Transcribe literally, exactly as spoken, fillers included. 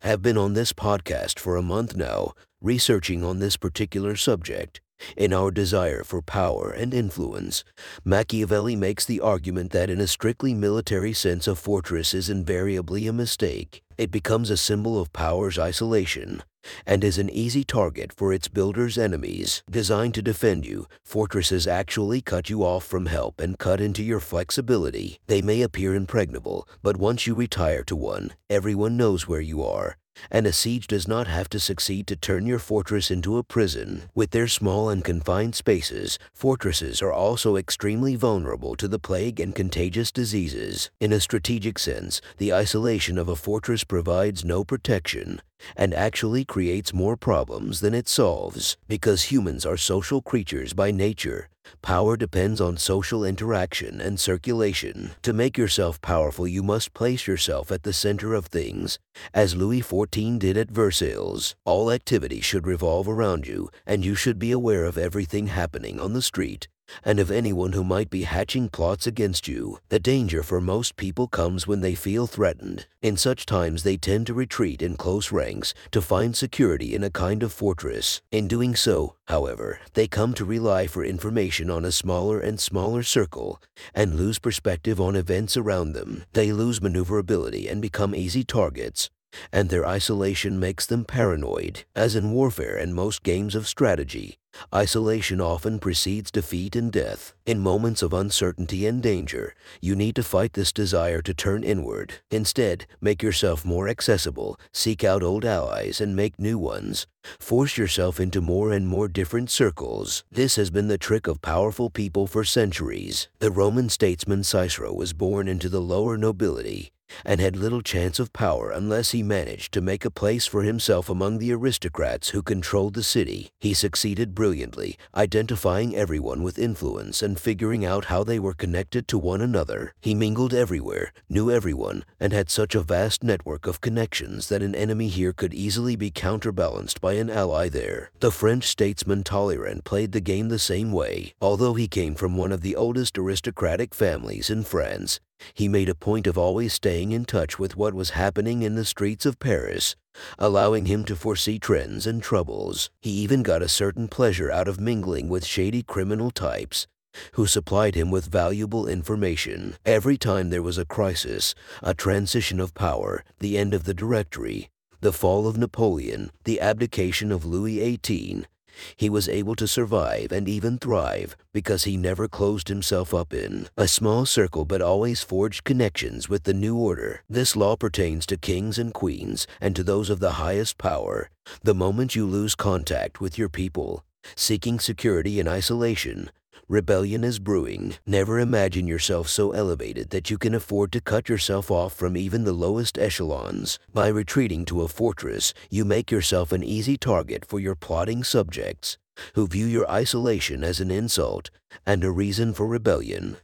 have been on this podcast for a month now, researching on this particular subject. In our desire for power and influence, Machiavelli makes the argument that in a strictly military sense, a fortress is invariably a mistake. It becomes a symbol of power's isolation and is an easy target for its builder's enemies. Designed to defend you, fortresses actually cut you off from help and cut into your flexibility. They may appear impregnable, but once you retire to one, everyone knows where you are. And a siege does not have to succeed to turn your fortress into a prison. With their small and confined spaces, fortresses are also extremely vulnerable to the plague and contagious diseases. In a strategic sense, the isolation of a fortress provides no protection and actually creates more problems than it solves. Because humans are social creatures by nature, power depends on social interaction and circulation. To make yourself powerful, you must place yourself at the center of things, as Louis the fourteenth did at Versailles. All activity should revolve around you, and you should be aware of everything happening on the street and of anyone who might be hatching plots against you. The danger for most people comes when they feel threatened. In such times, they tend to retreat in close ranks to find security in a kind of fortress. In doing so, however, they come to rely for information on a smaller and smaller circle and lose perspective on events around them. They lose maneuverability and become easy targets, and their isolation makes them paranoid. As in warfare and most games of strategy, isolation often precedes defeat and death. In moments of uncertainty and danger, you need to fight this desire to turn inward. Instead, make yourself more accessible, seek out old allies and make new ones. Force yourself into more and more different circles. This has been the trick of powerful people for centuries. The Roman statesman Cicero was born into the lower nobility and had little chance of power unless he managed to make a place for himself among the aristocrats who controlled the city. He succeeded brilliantly, identifying everyone with influence and figuring out how they were connected to one another. He mingled everywhere, knew everyone, and had such a vast network of connections that an enemy here could easily be counterbalanced by an ally there. The French statesman Talleyrand played the game the same way. Although he came from one of the oldest aristocratic families in France, he made a point of always staying in touch with what was happening in the streets of Paris, allowing him to foresee trends and troubles. He even got a certain pleasure out of mingling with shady criminal types who supplied him with valuable information. Every time there was a crisis, a transition of power, the end of the Directory, the fall of Napoleon, the abdication of Louis the eighteenth, he was able to survive and even thrive because he never closed himself up in a small circle but always forged connections with the new order. This law pertains to kings and queens and to those of the highest power. The moment you lose contact with your people, seeking security in isolation, rebellion is brewing. Never imagine yourself so elevated that you can afford to cut yourself off from even the lowest echelons. By retreating to a fortress, you make yourself an easy target for your plotting subjects, who view your isolation as an insult and a reason for rebellion.